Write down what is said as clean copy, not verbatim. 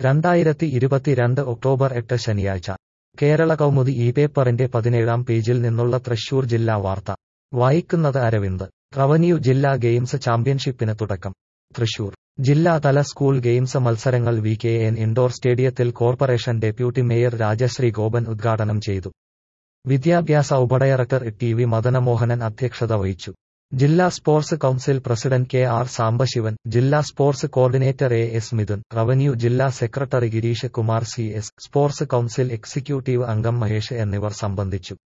2022 October 8 ശനിയാഴ്ച കേരള കൗമുദി ഈ പേപ്പറിന്റെ 17-ാം പേജിൽ നിന്നുള്ള തൃശൂർ ജില്ലാ വാർത്ത വായിക്കുന്നത് അരവിന്ദ്. റവന്യൂ ജില്ലാ ഗെയിംസ് ചാമ്പ്യൻഷിപ്പിന് തുടക്കം. തൃശൂർ ജില്ലാതല സ്കൂൾ ഗെയിംസ് മത്സരങ്ങൾ VKN ഇൻഡോർ സ്റ്റേഡിയത്തിൽ corporation deputy mayor Rajashree Gopan ഉദ്ഘാടനം ചെയ്തു. വിദ്യാഭ്യാസ ഉപഡയറക്ടർ TV മദനമോഹനൻ അധ്യക്ഷത വഹിച്ചു. ജില്ലാ sports council president KR Sambasivan, ജില്ലാ sports coordinator AS Mithun, revenue ജില്ലാ secretary Girish Kumar CS, sports council executive അംഗം മഹേഷ് എന്നിവർ സംബന്ധിച്ചു.